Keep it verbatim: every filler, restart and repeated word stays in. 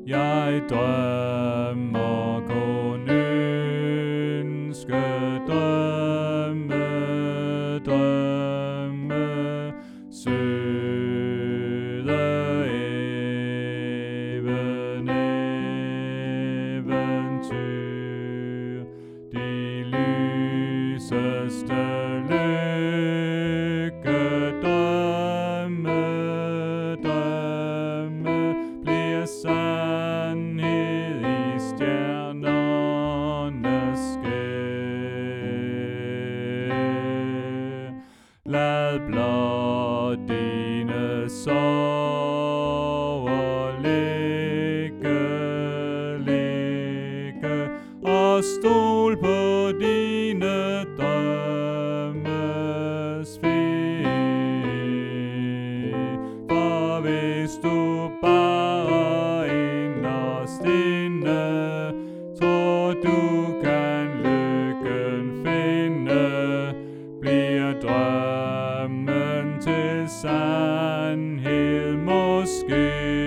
Jeg drømmer kun ønske, drømme, drømme, søde even, eventyr, de lyseste lykke, drømme, drømme, bliver sandhed i stjernernes skær. Lad blot dine sorger ligge, ligge, og stol på dine drømmes fe. For hvis du bare inderst inde tror du kan lykken finde, bliver drømmen til sandhed måske.